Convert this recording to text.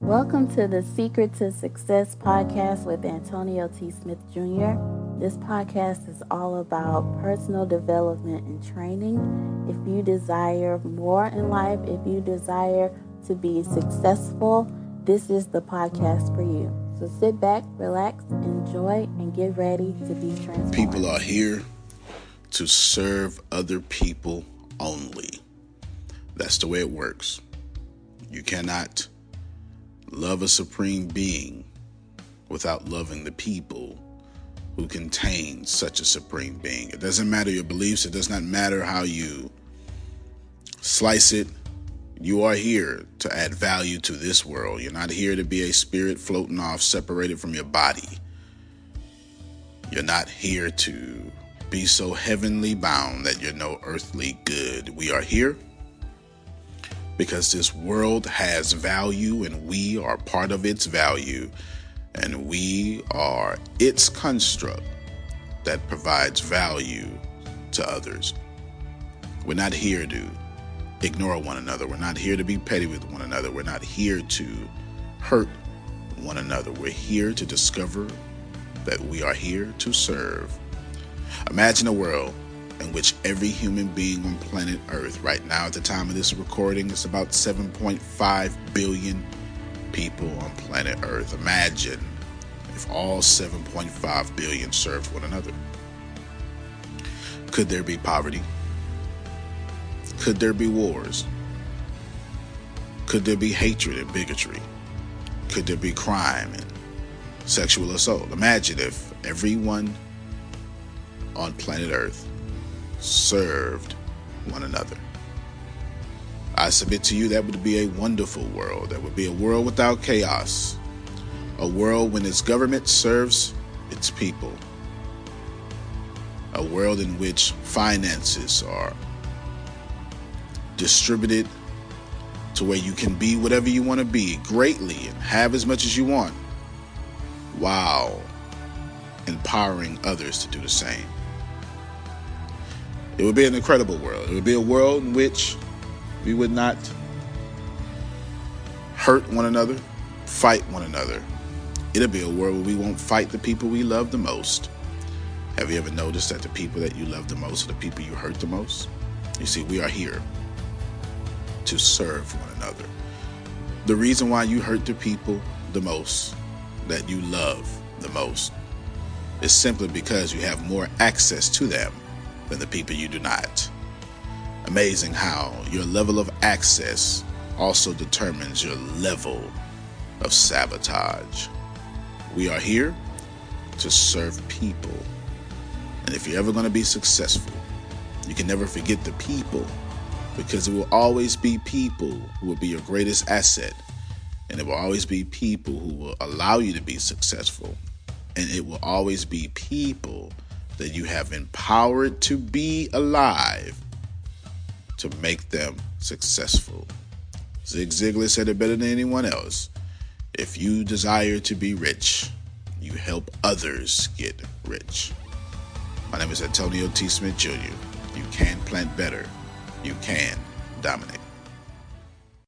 Welcome to the Secret to Success podcast with Antonio T. Smith Jr. This podcast is all about personal development and training. If you desire more in life, if you desire to be successful, this is the podcast for you. So sit back, relax, enjoy, and get ready to be transformed. People are here to serve other people only. That's the way it works. You cannot love a supreme being without loving the people who contain such a supreme being. It doesn't matter your beliefs. It does not matter how you slice it. You are here to add value to this world. You're not here to be a spirit floating off, separated from your body. You're not here to be so heavenly bound that you're no earthly good. We are here because this world has value and we are part of its value, and we are its construct that provides value to others. We're not here to ignore one another. We're not here to be petty with one another. We're not here to hurt one another. We're here to discover that we are here to serve. Imagine a world in which every human being on planet Earth, right now at the time of this recording, it's about 7.5 billion people on planet Earth. Imagine if all 7.5 billion served one another. Could there be poverty? Could there be wars? Could there be hatred and bigotry? Could there be crime and sexual assault? Imagine if everyone on planet Earth served one another. I submit to you that would be a wonderful world. That would be a world without chaos. A world when its government serves its people. A world in which finances are distributed to where you can be whatever you want to be greatly and have as much as you want, while empowering others to do the same. It would be an incredible world. It would be a world in which we would not hurt one another, fight one another. It'll be a world where we won't fight the people we love the most. Have you ever noticed that the people that you love the most are the people you hurt the most? You see, we are here to serve one another. The reason why you hurt the people the most, that you love the most, is simply because you have more access to them than the people you do not. Amazing how your level of access also determines your level of sabotage. We are here to serve people. And if you're ever going to be successful, you can never forget the people, because it will always be people who will be your greatest asset. And it will always be people who will allow you to be successful. And it will always be people that you have empowered to be alive to make them successful. Zig Ziglar said it better than anyone else. If you desire to be rich, you help others get rich. My name is Antonio T. Smith Jr. You can plant better. You can dominate.